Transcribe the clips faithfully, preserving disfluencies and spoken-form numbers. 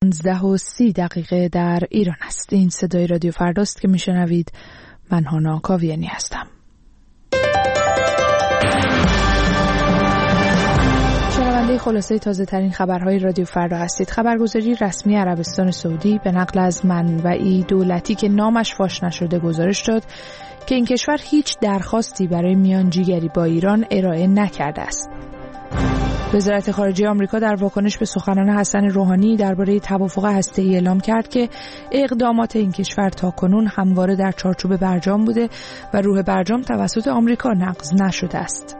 پانزده و سی دقیقه در ایران است. این صدای رادیو فرداست که میشنوید. من هانا کاویانی هستم. شنونده خلاصه تازه ترین خبرهای رادیو فردا هستید. خبرگزاری رسمی عربستان سعودی به نقل از منبعی دولتی که نامش فاش نشده گزارش داد که این کشور هیچ درخواستی برای میانجیگری با ایران ارائه نکرده است. وزارت خارجه آمریکا در واکنش به سخنان حسن روحانی درباره توافق هسته‌ای اعلام کرد که اقدامات این کشور تاکنون همواره در چارچوب برجام بوده و روح برجام توسط آمریکا نقض نشده است.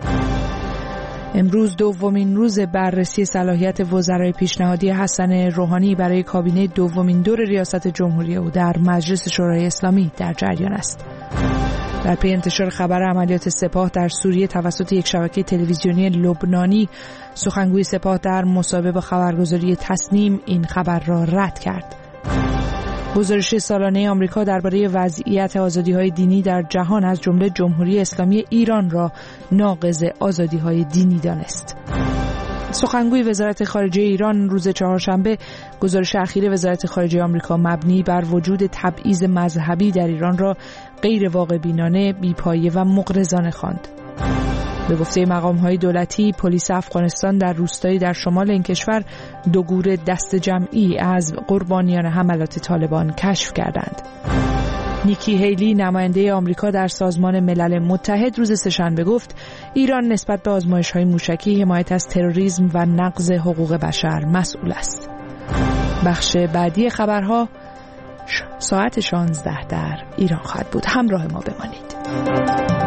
امروز دومین روز بررسی صلاحیت وزرای پیشنهادی حسن روحانی برای کابینه دومین دور ریاست جمهوری او در مجلس شورای اسلامی در جریان است. در پی انتشار خبر عملیات سپاه در سوریه توسط یک شبکه تلویزیونی لبنانی، سخنگوی سپاه در مصاحبه با خبرگزاری تسنیم این خبر را رد کرد. گزارش سالانه آمریکا درباره وضعیت آزادی‌های دینی در جهان از جمله جمهوری اسلامی ایران را ناقض آزادی‌های دینی دانست. سخنگوی وزارت خارجه ایران روز چهارشنبه گزارش اخیر وزارت خارجه آمریکا مبنی بر وجود تبعیض مذهبی در ایران را غیر واقع بینانه، بی‌پایه و مغرضانه خواند. به گفته مقام‌های دولتی، پلیس افغانستان در روستایی در شمال این کشور دو گور دست جمعی از قربانیان حملات طالبان کشف کردند. نیکی هیلی نماینده آمریکا در سازمان ملل متحد روز سه‌شنبه گفت ایران نسبت به آزمایش‌های موشکی حمایت از تروریسم و نقض حقوق بشر مسئول است. بخش بعدی خبرها ساعت شانزده در ایران خواهد بود. همراه ما بمانید.